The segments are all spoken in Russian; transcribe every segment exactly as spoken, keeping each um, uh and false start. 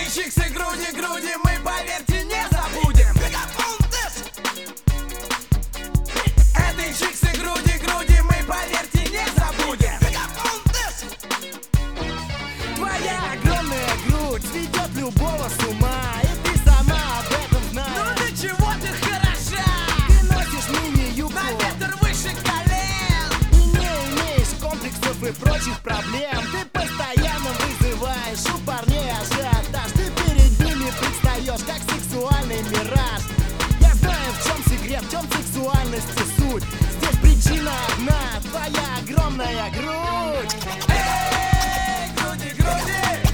чиксы, груди, груди, мы, поверьте, не забудем. Этой чиксы, груди, груди, мы, поверьте, не забудем. Твоя огромная грудь ведет любого с ума, и ты сама об этом Ну знаешь. для чего ты хороша? Ты носишь мини-юбку На метр выше колен. и не имеешь комплексов и прочих проблем. Ты постоянно вызываешь у парней ажиотаж. Ты перед ними предстаешь как сексуальный мираж. Я знаю, в чем секрет, в чем сексуальности суть. Здесь причина одна — твоя огромная грудь. Эй, груди, груди.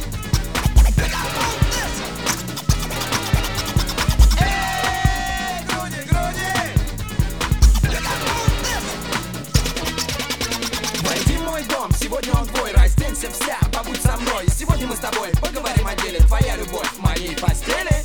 Эй, груди, груди. Войди в мой дом, сегодня он твой, разденься вся, побудь со мной. Сегодня мы с тобой поговорим о деле, твоя любовь в моей постели.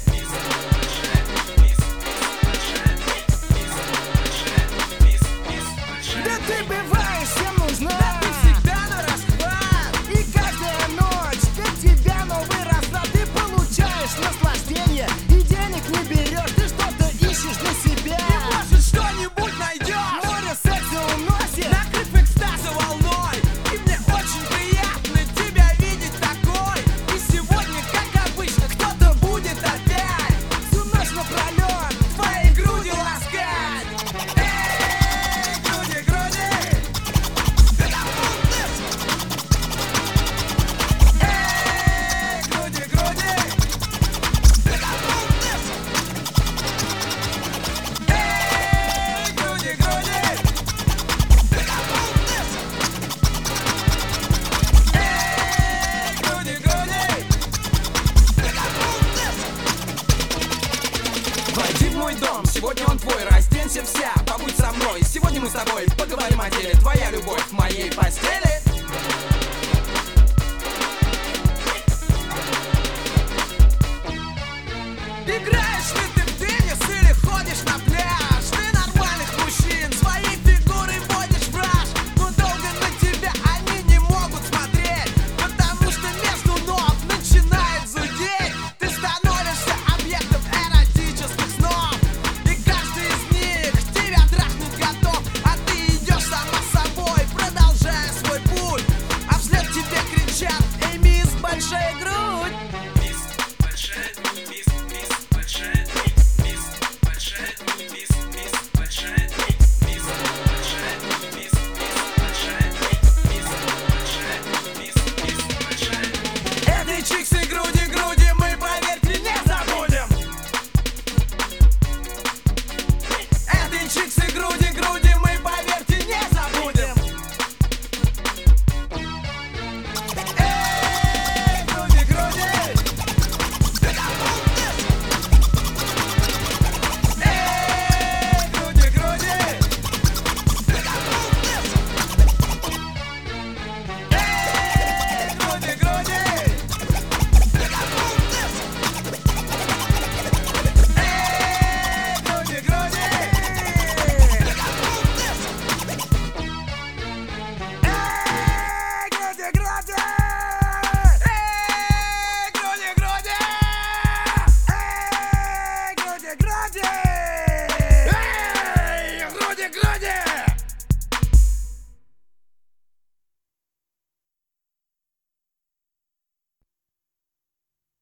Да ты бываешь всем нужна. Ты всегда на расхват. И каждая ночь для тебя новый расклад. Ты получаешь наслаждение и денег не берешь. Ты что-то ищешь для себя. Может, что-нибудь найдешь. Море секса уносит. Накрыв экстаза волной. И мне очень приятно тебя видеть такой. И сегодня, как обычно, кто-то будет опять Всю ночь напролет. твои груди ласкать. Эй, груди, груди. Эй, груди, груди. Эй, груди, груди. Эй, груди, груди. Войди в мой дом, сегодня он твой, разденься вся, побудь со мной. Сегодня мы с тобой поговорим о деле, твоя любовь в моей постели. Игра!